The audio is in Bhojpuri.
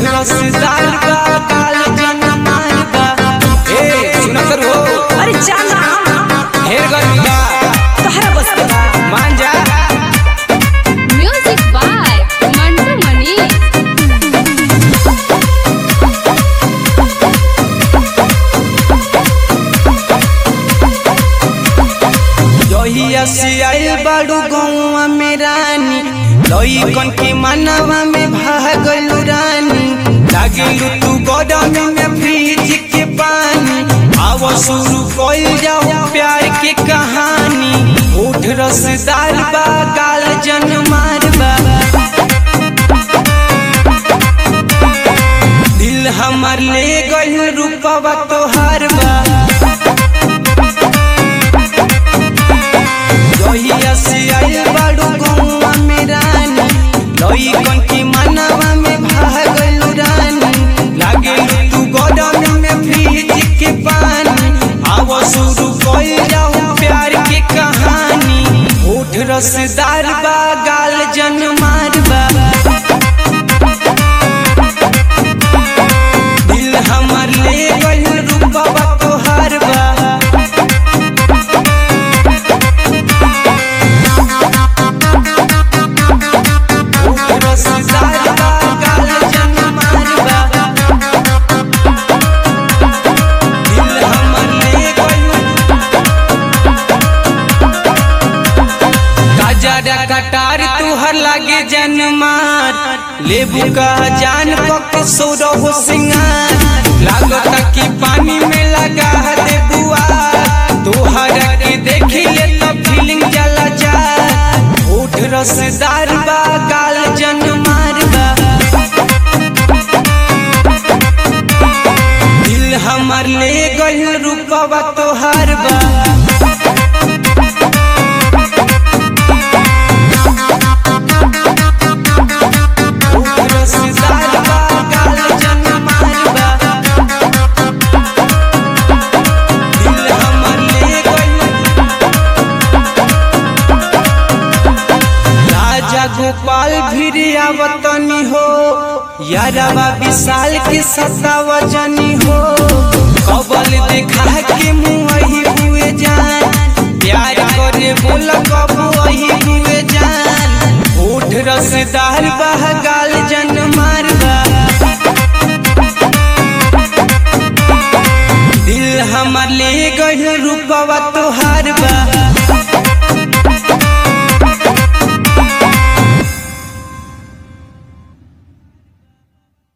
रसदार बा काल जनमार बा। ए सुनत रहो। अरे चला ढेर गर्मी बा तहरा बस के बा। मान जा। Music by Mantu Mani. जहिया से आइल बाड़ू गौवा में रानी, लइकन के मनवा में भागलू रानी। लागेलू तू गरमी में फ्रिज के पानी। आवा शुरू कइल जाओ प्यार के कहानी। ओठ रसदार बा गाल जनमार बा। दिल हमार ले गइल रूपवा तोहार बा। जहिया से आइल बाड़ू गौवा में रानी, लइकन के मनवा में भागलू रानी। लागेलू तू गरमी में फ्रिज के पानी। आवा शुरू कइल जाओ प्यार के कहानी। ओठ रसदार बा गाल जनमार बा। दिल हमार ले गइल रूपवा तोहार बा। कटार तुहर लागे जनमार, लेबू का जान पक सोरहो सिंगार। लागता कि पानी में लगा दे बुआ, तुहरा के देखी ले तो फीलिंग जला जा। ओठ रसदार बा गाल जनमार बा। दिल हमार ले गइल रूपवा तोहार बा। गोपाल भी आवतनी हो, यारवा विशाल के सतावजनी हो। कबल देखा के मुँह हुए जान, प्यार करे बोला कब वही हुए जान। ओठ रसदार बह गाल जन